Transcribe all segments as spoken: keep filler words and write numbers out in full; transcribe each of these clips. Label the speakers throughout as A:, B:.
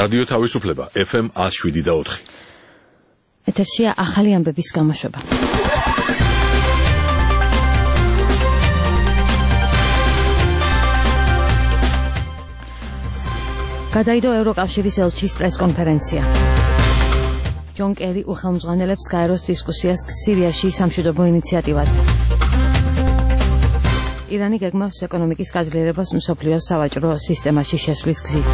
A: რადიო თავისუფლება ეფ ემ ათს შვიდი და ოთხი.
B: ეთერშია ახალი ამბების გამოშვება. გადაიდო ევროკავშირის ელჩის პრესკონფერენცია. ჯონ კერი უხელმძღვანელებს გაეროს დისკუსიას სირიაში სამშვიდობო ინიციატივაზე. ირანი გეგმავს ეკონომიკის გაძლიერებას მსოფლიოს სავაჭრო სისტემაში შესვლის გზით.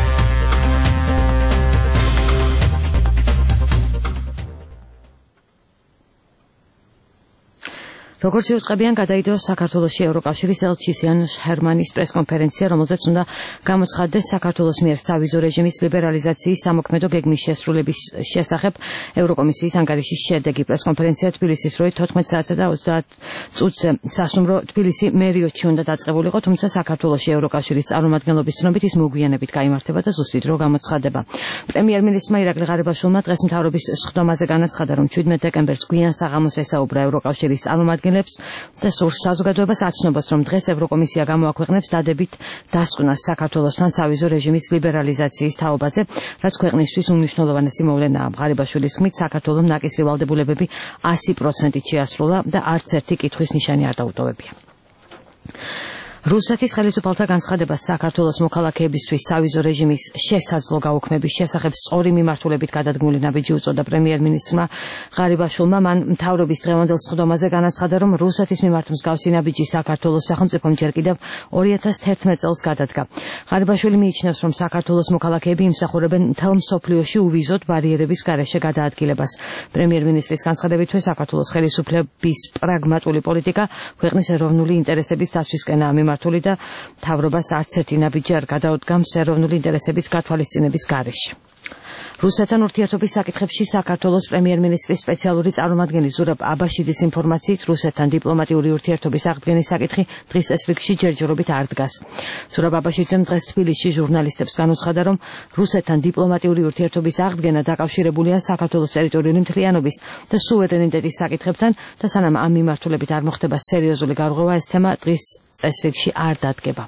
B: როგორც იუწყებიან, გადაიდო საქართველოში ევროკავშირის ელჩის იანუშ ჰერმანის პრესკონფერენცია, რომელზეც უნდა გამოცხადდეს საქართველოს მიერ სავიზო რეჟიმის ლიბერალიზაციის სამოქმედო გეგმის შესრულების შესახებ ევროკომისიის ანგარიშის შედეგი. პრესკონფერენცია თბილისის როით თოთხმეტ საათსა და ოცდაათ წუთზე სასტუმრო თბილისი მერიოტში უნდა დაწყებულიყო, თუმცა საქართველოში ევროკავშირის წარმომადგენლობის ცნობით ის მოგვიანებით გაიმართება და ზუსტი დრო გამოცხადება. პრემიერ-მინისტრმა ირაკლი ღარიბაშვილმა დღეს მთავრობის სხდომაზე განაცხადა, რომ შვიდმეტ დეკემბერს გვიან საღამოს ესაუბრა ევროკავშირის წარმომადგენლებს და სურს საზოგადოებას აცნობას, რომ დღეს ევროკომისია გამოაქვეყნებს დადებით დასკვნას საქართველოსთან სავიზო რეჟიმის ლიბერალიზაციის თაობაზე, რაც ქვეყნისთვის უმნიშვნელოვანესი მოვლენაა. ღარიბაშვილის თქმით, საქართველოს ნაკისრი ვალდებულებები ასი პროცენტით შეასრულა და არც ერთი კითხვის ნიშანი არ დაუტოვებია. რუსეთის ხელისუფალთა განცხადებას საქართველოს მოქალაქეებისთვის სავიზო რეჟიმის შესაძლო გაუქმების შესახებ სწორი მიმართულებით გადადგმული ნაბიჯი უწოდა პრემიერ-მინისტრმა ღარიბაშვილმა. მან მთავრობის დღევანდელ სხდომაზე განაცხადა, რომ რუსეთის მიმართ მსგავსი ნაბიჯი საქართველოს სახელმწიფომ ჯერ კიდევ ორი ათას თერთმეტ წელს გადადგა. ღარიბაშვილი მიიჩნევს, რომ საქართველოს მოქალაქეები იმსახურებენ მთელ მსოფლიოში უვიზოდ ბარიერების გარეშე გადაადგილებას. პრემიერ-მინისტრის განცხადებითვე საქართველოს ხელისუფლების პრაგმატული პოლიტიკა ქვეყნის ეროვნული ინტერესების დასვისკენაა მართული და მთავრობას არც ერთი ნაბიჯი არ გადაუდგამს ეროვნული ინტერესების გათვალისწინების გარეშე. რუსეთთან ურთიერთობის საკითხებში საქართველოს პრემიერ-მინისტრის სპეციალური წარმომადგენელი ზურაბ აბაშიძის ინფორმაციით, რუსეთთან დიპლომატიური ურთიერთობის აღდგენის საკითხი დღის წესრიგში ჯერჯერობით არ დგას. ზურაბ აბაშიძემ დღეს თბილისში ჟურნალისტებს განუცხადა, რომ რუსეთთან დიპლომატიური ურთიერთობის აღდგენა დაკავშირებულია საქართველოს ტერიტორიული მთლიანობის და სუვერენიტეტის საკითხებთან და სანამ ამ მიმართულებით არ მოხდება სერიოზული გარღვევა, ეს თემა დღის წესრიგში არ დადგება.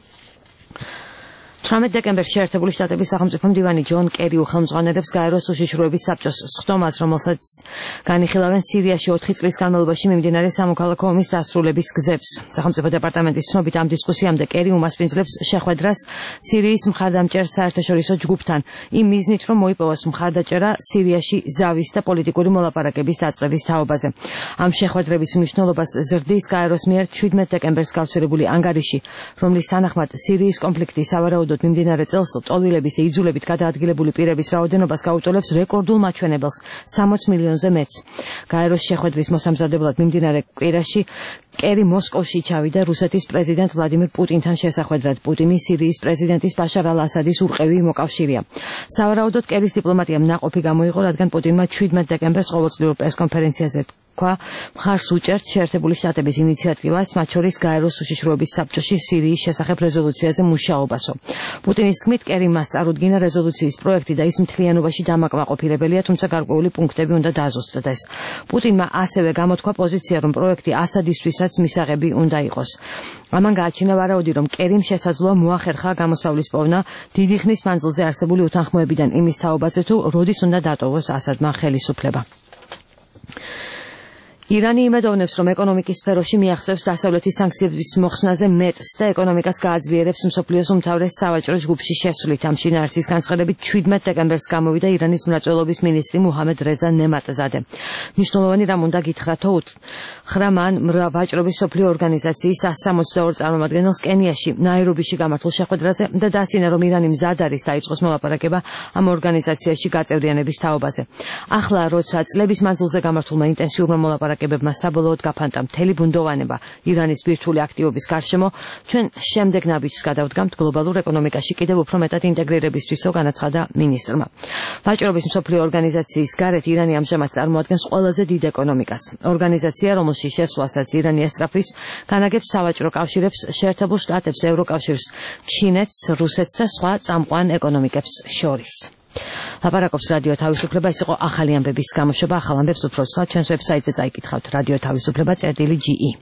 B: თვრამეტ დეკემბერში შეერთებული შტატების სახელმწიფო მდივანი ჯონ კერი უხელმძღვანელებს გაეროს უშიშროების საბჭოს სხდომას, რომელსაც განიხილავენ სირიაში ოთხი წლის განმავლობაში მიმდინარე სამოქალაქო ომის დასრულების გზებს. სახელმწიფო დეპარტამენტის ცნობით, ამ დისკუსიამდე კერი უმასპინძლებს შეხვედრას სირიის მხარდამჭერ საერთაშორისო ჯგუფთან, იმ მიზნით, რომ მოიპოვოს მხარდაჭერა სირიაში ზავის და პოლიტიკური მოლაპარაკების დაწყების თაობაზე. ამ შეხვედრების მნიშვნელობას ზრდის გაეროს მიერ შვიდმეტ დეკემბერს გავრცელებული ანგარიში, რომლის თანახმად სირიის კონფლიქტი სავარაუდოდ მიმდინარე წელს ტოლვილების და იძულებით გადაადგილებული პირების რაოდენობას გაუტოლებს რეკორდულ მაჩვენებელს სამოც მილიონზე მეტს. გაეროს შეხვედრის მოსამზადებლად მიმდინარე კვირაში კერი მოსკოვში ჩავიდა რუსეთის პრეზიდენტ ვლადიმირ პუტინთან შესახვედრად. პუტინი სირიის პრეზიდენტის ბაშარ ალ-ასადის ურყევი მოკავშირეა. სავარაუდოდ კერის დიპლომატიამ ნაყოფი გამოიღო, რადგან პუტინმა შვიდმეტ დეკემბერს ყოველწლიურ პრესკონფერენციაზე მხარს უჭერთ შეერთებული შტატების ინიციატივას, მათ შორის გაეროს უშიშროების საბჭოში სირიის შესახებ რეზოლუციაზე მუშაობასო. პუტინის თქმით, კერი მას წარუდგინა რეზოლუციის პროექტი და ის მთლიანობაში დამაკმაყოფილებელია, თუმცა გარკვეული პუნქტები უნდა დაზუსტდეს. პუტინმა ასევე გამოთქვა პოზიცია, რომ პროექტი ასადისთვისაც მისაღები უნდა იყოს. ამან გააჩინა ვარაუდი, რომ კერიმ შესაძლოა მოახერხა გამოსავლის პოვნა დიდი ხნის მანძილზე არსებული უთანხმოებიდან იმის თაობაზე, თუ როდის უნდა დატოვოს ასადმა ხელისუფლება. ირანი იმედოვნებს, რომ ეკონომიკის სფეროში მიაღწევს დასავლეთის სანქციების მოხსნაზე მეტს და ეკონომიკას გააძლიერებს მსოფლიოს უმთავრეს სავაჭრო ჯგუფში შესვლით. ამ შინაარსის განცხადებით შვიდმეტ დეკემბერს გამოვიდა ირანის მრეწველობის მინისტრი მუჰამედ რეზა ნემატზადე. მნიშვნელოვანი რამ უნდა გითხრათო უთხრა მან ვაჭრობის მსოფლიო ორგანიზაციის სამოცდაორ წარმომადგენელს კენიაში, ნაირობიში გამართულ შეხვედრაზე და დასცინა, რომ ირანი მზად არის დაიწყოს მოლაპარაკება ამ ორგანიზაციაში გაწევრიანების თაობაზე. ახლა, როცა წლების მანძილზე გამართულმა ინტენსიურმა მოლაპარაკებამ საბოლოოდ გაფანტა მთელი ბუნდოვანება ირანის ბირთვული აქტივობის გარშემო, ჩვენ შემდეგ ნაბიჯს გადავდგამთ გლობალურ ეკონომიკაში კიდევ უფრო მეტად ინტეგრირებისთვისო, განაცხადა მინისტრმა. ვაჭრობის მსოფლიო ორგანიზაციის გარეთ ირანი ამჟამად წარმოადგენს ყველაზე დიდ ეკონომიკას. ორგანიზაცია, რომელში შესვლასაც ირანი ესწრაფვის, განაგებს სავაჭრო კავშირებს შეერთებულ შტატებს, ევროკავშირს, ჩინეთს, რუსეთს და სხვა წამყვან ეკონომიკებს შორის. ლაპარაკობს რადიო თავისუფლება, ეს იყო ახალი ამბების გამოშვება. ახალ ამბებს უფრო სულ ჩვენს ვებსაიტზე წაიკითხავთ რადიო თავისუფლება წერტილი ჯი ი.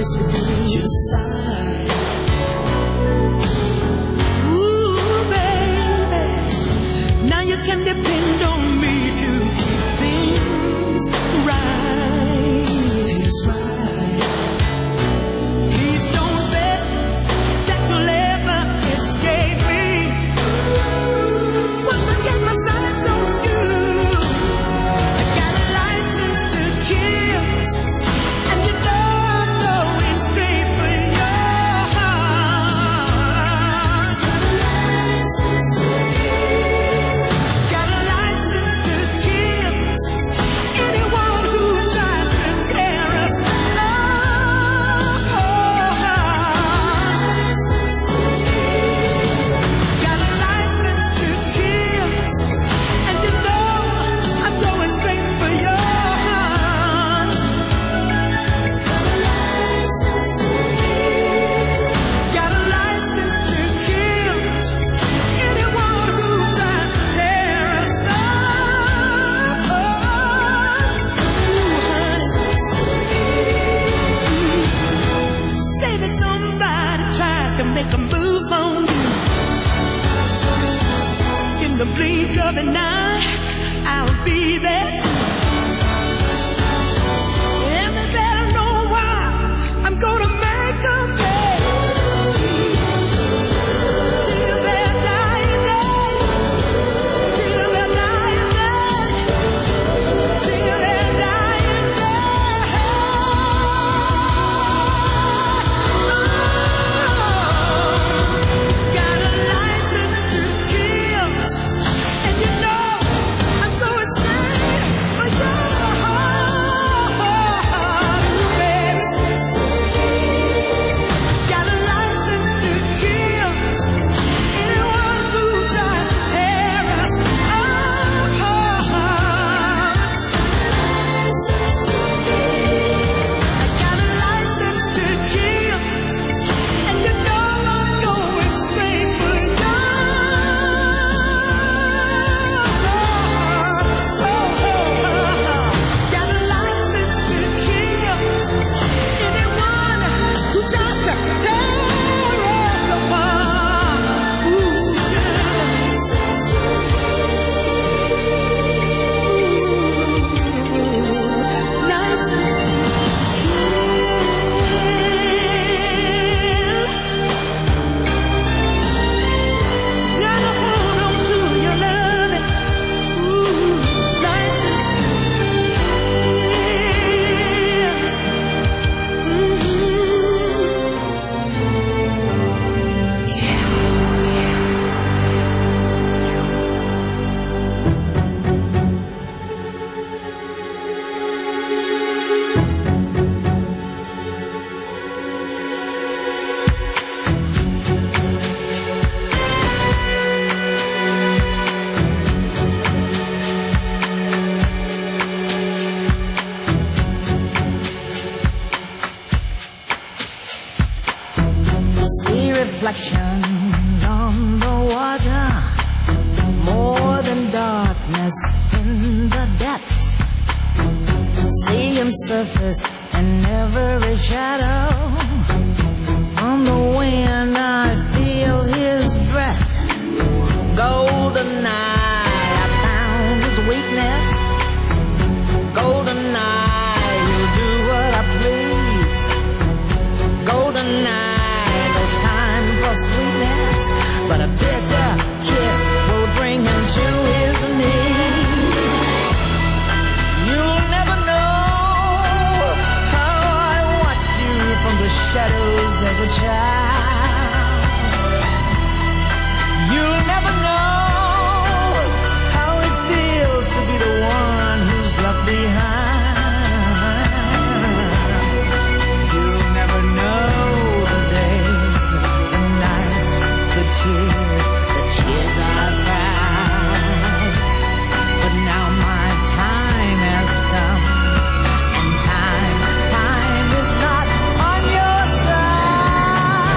C: yes you do. You sigh. Ooh, baby, now you can depend on me to keep things right. Things right. Please don't bet that you'll ever escape me. Once I get my sights on you, I got a license to kill, and you know I'm going straight for your heart. Got a license to kill, got a license to kill anyone who tries to tear us apart. Got a license to kill, and you know I'm going straight for your heart. Got a license to kill anyone who tries to tear us apart. Say that somebody tries to make a move on you. In the blink of an eye, I'll be there too. And they better know why I'm gonna make them pay. Till their dying day. Till their dying day. Till their dying day. Got a license to kill, and you know I'm going straight for your heart, baby. Got a license to kill anyone who tries to tear us apart. Got a license to kill, and you know I'm going straight for your heart. Got a license to kill anyone who tries to tear us apart. Ooh, license to kill. Gotta hold on to your loving. Ooh, license to
D: See reflections on the water, more than darkness in the depths. See him surface in every shadow. On the wind I feel his breath. Golden night, I found his weakness. Golden night, he'll do what I please. Golden night, no time for sweetness, but a bitter kiss will bring him to his knees. You'll never know how I watched you from the shadows as a child. You'll never know how it feels to be the one who's left behind. You'll never know the days, the nights, the tears, the tears I've cried. But now my time has come, and time, time is not on your side.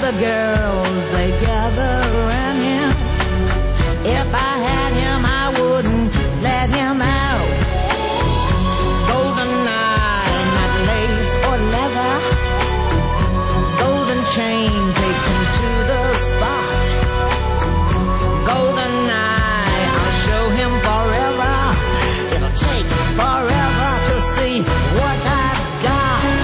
D: the girls, they gather around him. If I had him, I wouldn't let him out. Golden eye, not lace or leather. Golden chain, take him to the spot. Golden eye, I'll show him forever. It'll take forever to see what I've got.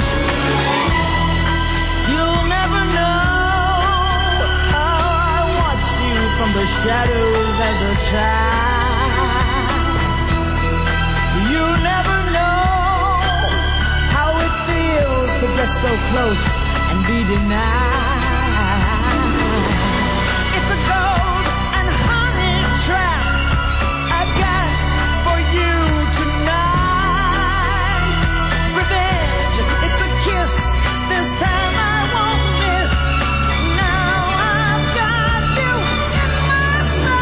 D: You'll never know how I watched you from the shadows as a child. You'll never know how it feels to get so close and be denied. It's a gold and honey trap I got for you tonight. Revenge, it's a kiss. This time I won't miss. Now I've got you in my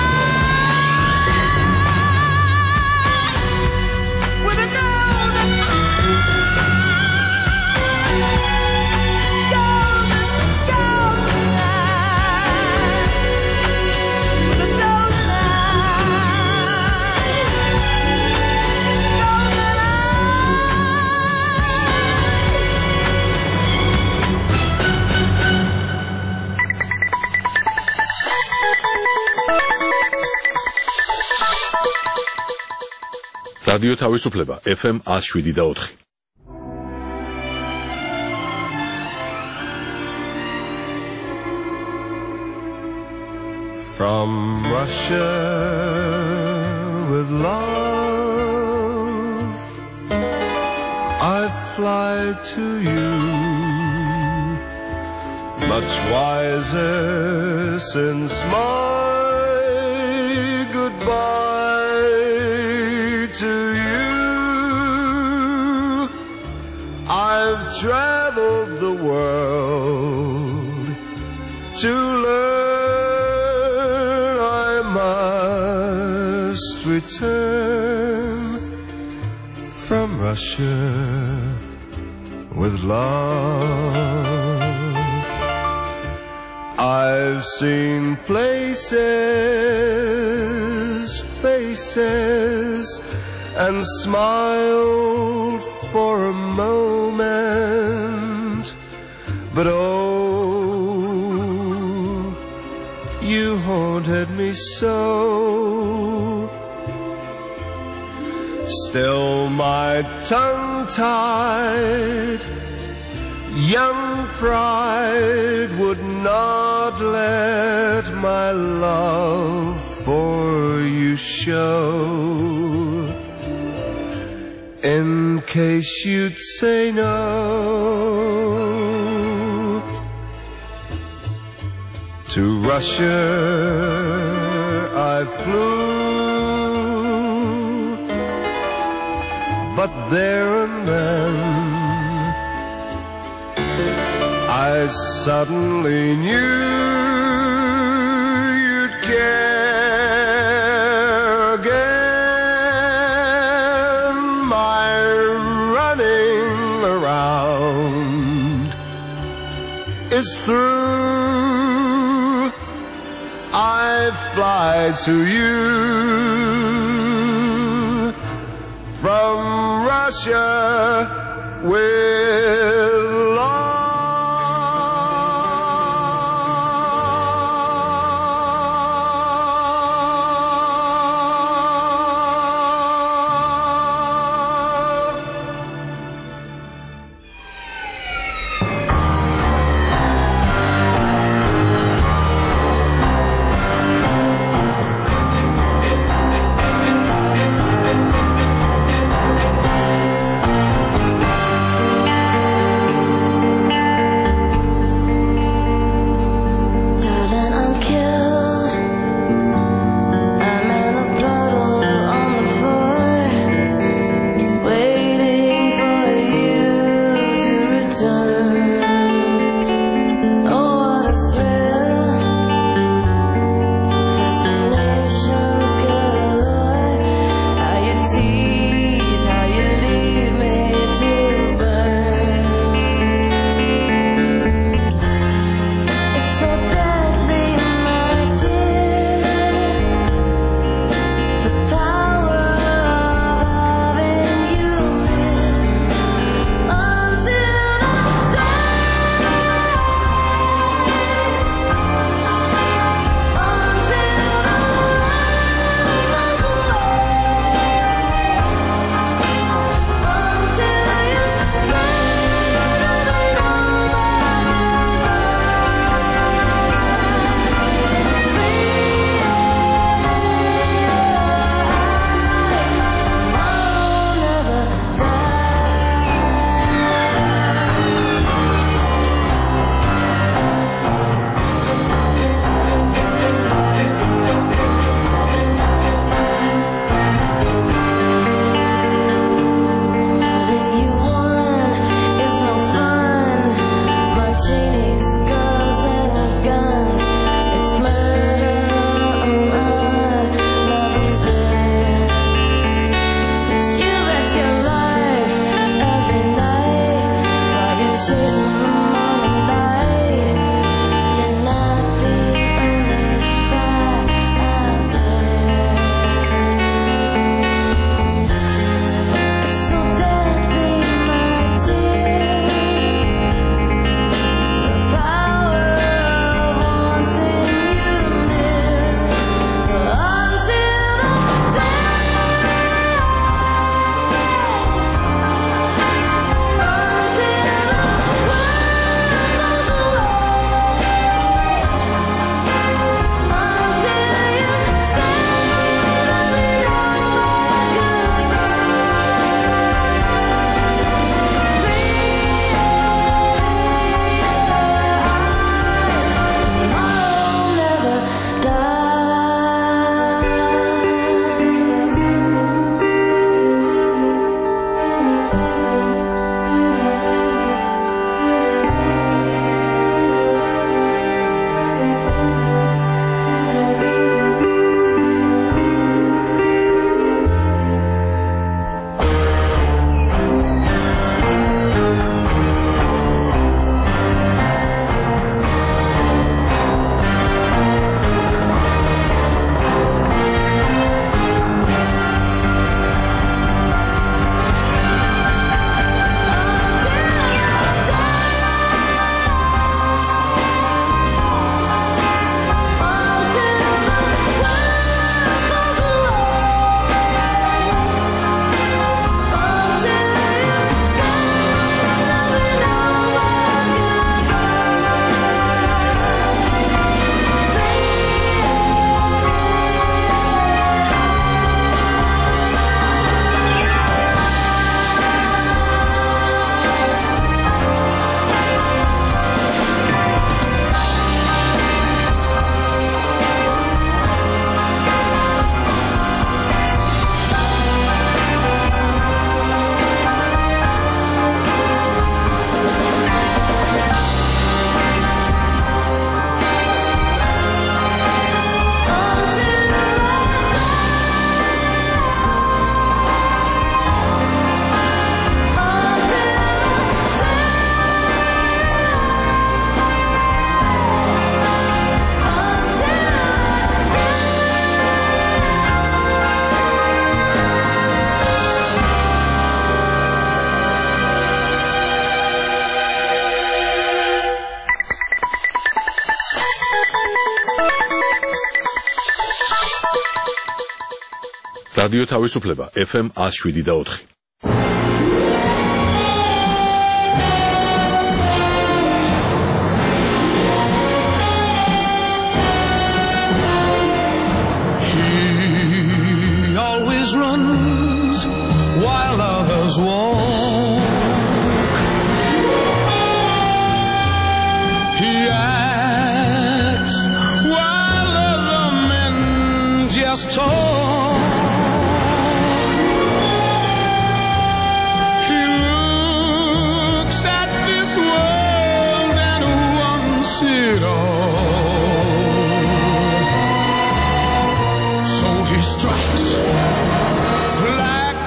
D: sight. With a golden
A: რადიო თავისუფლება F M one oh seven და four.
E: From Russia with love, I fly to you, much wiser since my goodbye to you. I've traveled the world to learn I must return from Russia with love. I've seen places, faces, and smiled for a moment, but oh, you haunted me so. Still my tongue-tied young pride would not let my love for you show, in case you'd say no. To Russia I flew, but there and then I suddenly knew you'd care again. My running around is through. I fly to you from Russia with love.
F: martinis, girls and guns. It's murder on a love affair. It's you bet your life every night while you're chasing the morning light. You're not the only spy out there. It's so deadly, my dear. The power of wanting you to live until the
A: რადიო თავისუფლება F M one oh seven და four.
E: He always runs while others walk. He acts while other men just talk. He looks at this world and wants it all. So he strikes like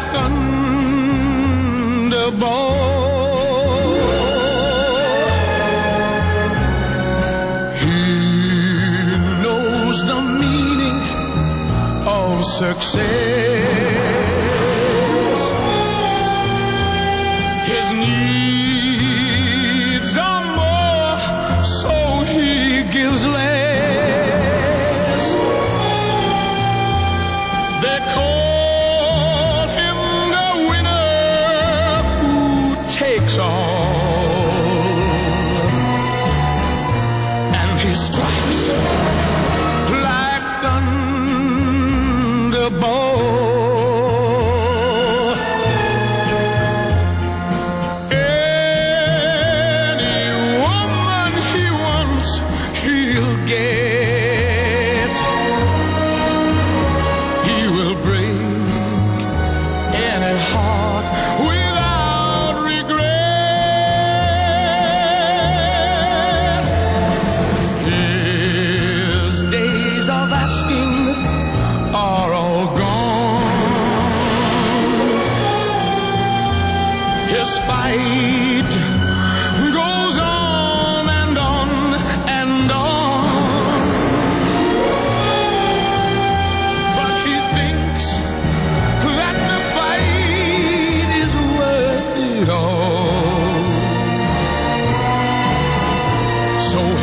E: thunderbolt. He knows the meaning of success. His needs are more, so he gives less. They call him the winner who takes all, and he strikes like thunderbolt.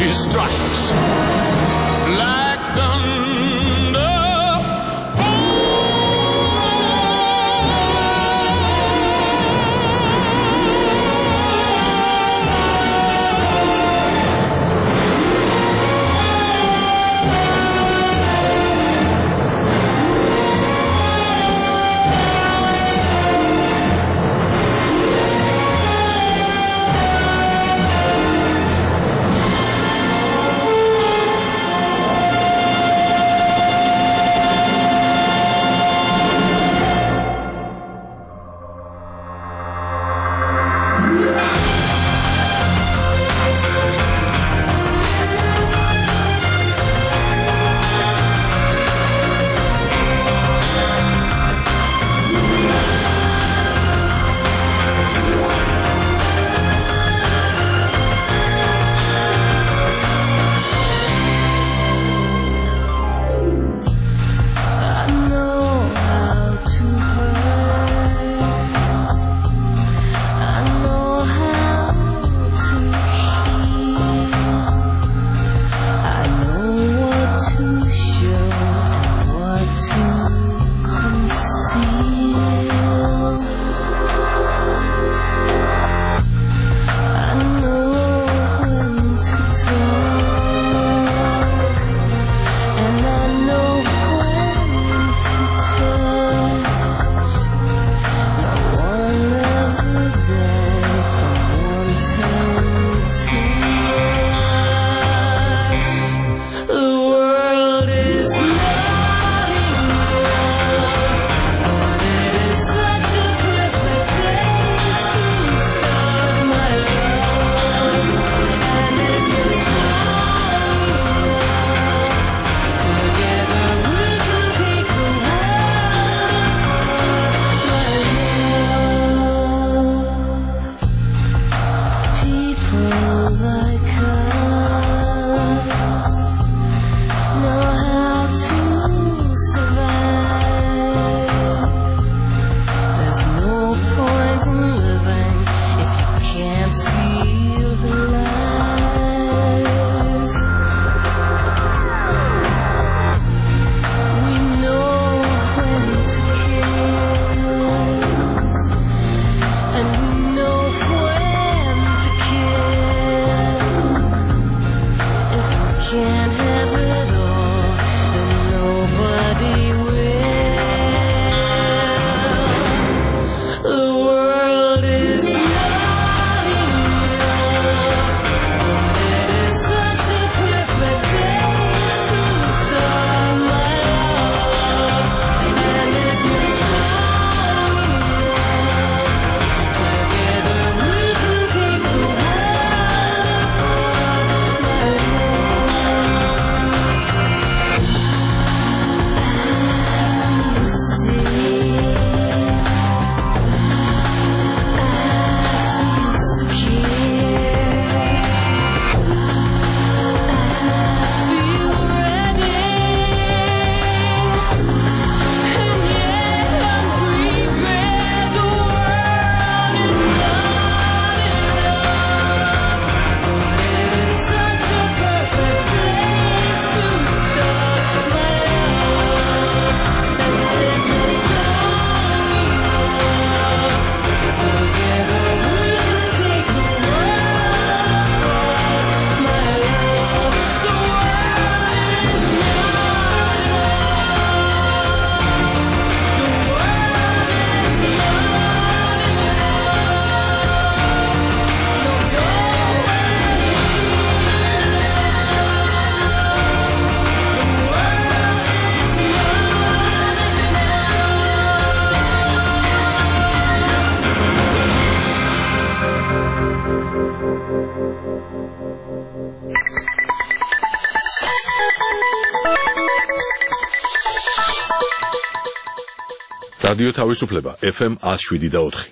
G: strikes like thunder.
A: რადიო თავისუფლება ეფ ემ one oh seven და four.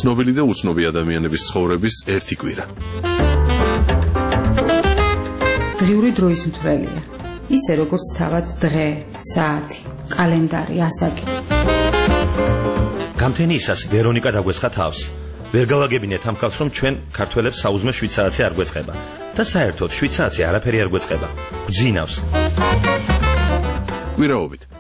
A: ცნობილი და უცნობი ადამიანების ცხოვრების ერთი კვირა.
H: დღიური დროის მთვრელია. ისე როგორც თავად დღე, საათი, კალენდარი, ასაკი.
I: გამთენიისას ვერონიკა დაგვესხა თავს. ვერ გავაგებინეთ ამ ხალხს, რომ ჩვენ ქართველებს საუზმე შვიდ საათზე არ გვეწყება და საერთოდ შვიდ საათზე არაფერი არ გვეწყება. გვძინავს.
A: კვირაობით